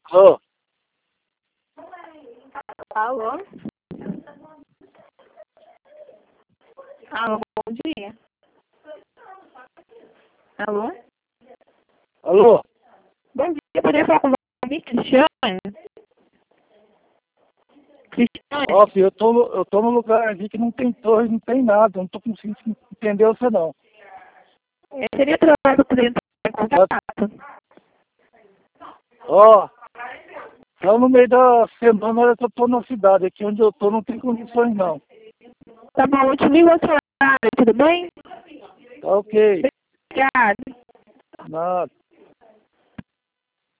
Alô? Alô? Alô, bom dia. Alô? Alô? Bom dia, poderia falar com você, Cristiane? Cristiane? Ó, filho, eu tô num lugar aqui que não tem torre, não tem nada. Eu não tô conseguindo entender você, não. Seria através do poder entrar em contato? Ó, só no meio da semana que eu tô na cidade. Aqui onde eu tô não tem condições, não. Tá bom, eu te ligo outra hora, tudo bem? Tá ok. Obrigada. Nada.